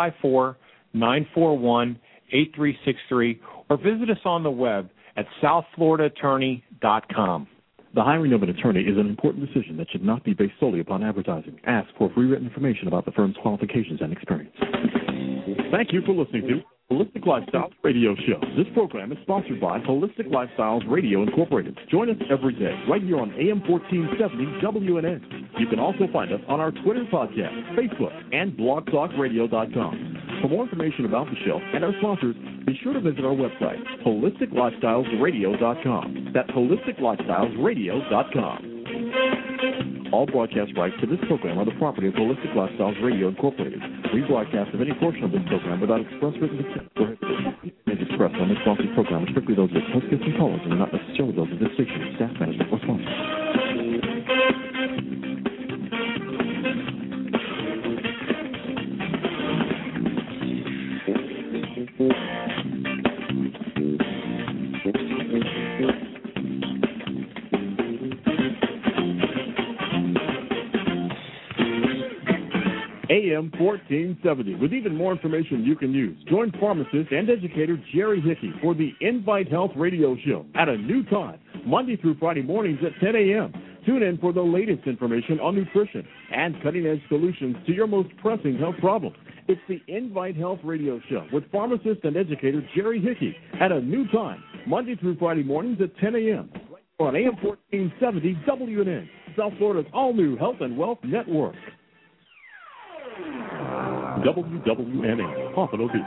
954-941-8363 or visit us on the web at southfloridaattorney.com. The hiring of an attorney is an important decision that should not be based solely upon advertising. Ask for free written information about the firm's qualifications and experience. Thank you for listening to Holistic Lifestyles Radio Show. This program is sponsored by Holistic Lifestyles Radio Incorporated. Join us every day right here on AM 1470 WNN. You can also find us on our Twitter podcast, Facebook, and blogtalkradio.com. For more information about the show and our sponsors, be sure to visit our website, holisticlifestylesradio.com. That's holisticlifestylesradio.com. All broadcast rights to this program are the property of Holistic Lifestyles Radio Incorporated. Rebroadcast of any portion of this program without express written consent or is expressed on this sponsored program are strictly those of its hostess and callers and not necessarily those of this station, staff, management, or sponsors. AM 1470, with even more information you can use. Join pharmacist and educator Jerry Hickey for the Invite Health Radio Show at a new time, Monday through Friday mornings at 10 a.m. Tune in for the latest information on nutrition and cutting-edge solutions to your most pressing health problems. It's the Invite Health Radio Show with pharmacist and educator Jerry Hickey at a new time, Monday through Friday mornings at 10 a.m. on AM 1470 WNN, South Florida's all-new Health and Wealth Network. WWNN, Pompano Beach.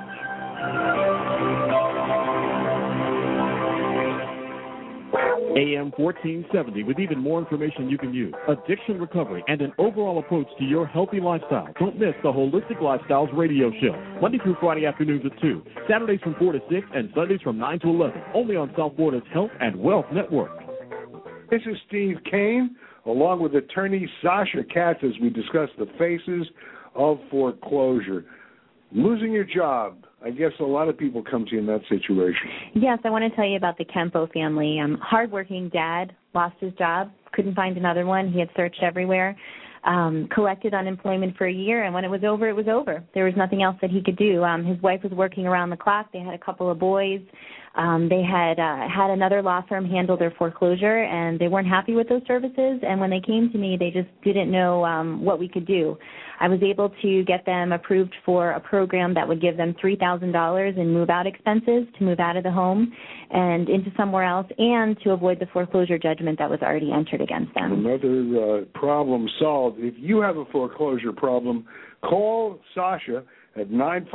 AM 1470 with even more information you can use, addiction recovery, and an overall approach to your healthy lifestyle. Don't miss the Holistic Lifestyles Radio Show, Monday through Friday afternoons at 2, Saturdays from 4 to 6, and Sundays from 9 to 11, only on South Florida's Health and Wealth Network. This is Steve Kane, along with attorney Sasha Katz, as we discuss the faces of foreclosure. Losing your job. I guess a lot of people come to you in that situation. Yes, I want to tell you about the Kempo family. Hardworking dad, lost his job, couldn't find another one. He had searched everywhere, collected unemployment for a year, and when it was over, it was over. There was nothing else that he could do. His wife was working around the clock. They had a couple of boys. They had had another law firm handle their foreclosure, and they weren't happy with those services. And when they came to me, they just didn't know what we could do. I was able to get them approved for a program that would give them $3,000 in move-out expenses to move out of the home and into somewhere else, and to avoid the foreclosure judgment that was already entered against them. Another problem solved. If you have a foreclosure problem, call Sasha at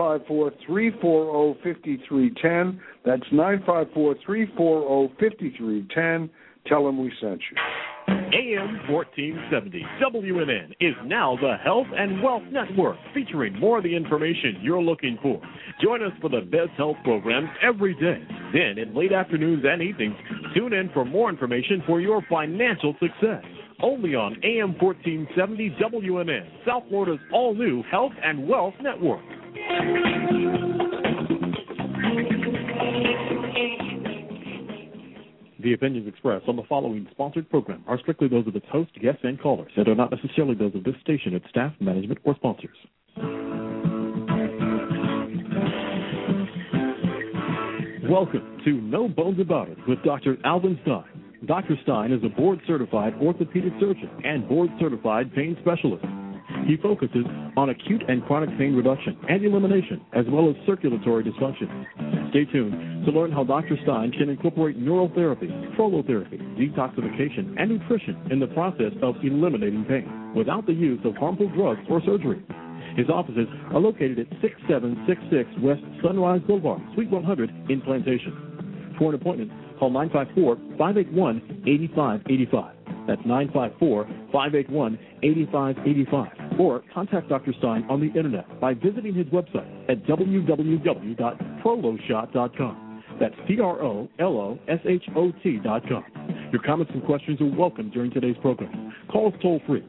954-340-5310. That's 954-340-5310. Tell them we sent you. AM 1470 WNN is now the Health and Wealth Network, featuring more of the information you're looking for. Join us for the best health programs every day. Then, in late afternoons and evenings, tune in for more information for your financial success. Only on AM 1470 WNN, South Florida's all-new Health and Wealth Network. The opinions expressed on the following sponsored program are strictly those of its host, guests, and callers, and are not necessarily those of this station, its staff, management, or sponsors. Welcome to No Bones About It with Dr. Alvin Stein. Dr. Stein is a board-certified orthopedic surgeon and board-certified pain specialist. He focuses on acute and chronic pain reduction and elimination, as well as circulatory dysfunction. Stay tuned to learn how Dr. Stein can incorporate neurotherapy, prolotherapy, detoxification, and nutrition in the process of eliminating pain without the use of harmful drugs or surgery. His offices are located at 6766 West Sunrise Boulevard, Suite 100 in Plantation. For an appointment, call 954-581-8585. That's 954-581-8585. Or contact Dr. Stein on the Internet by visiting his website at www.proloshot.com. That's PROLOSHOT.com. Your comments and questions are welcome during today's program. Call us toll-free,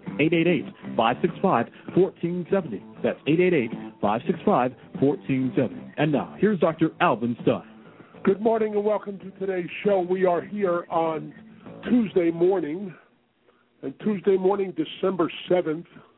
888-565-1470. That's 888-565-1470. And now, here's Dr. Alvin Stein. Good morning and welcome to today's show. We are here on Tuesday morning, December 7th,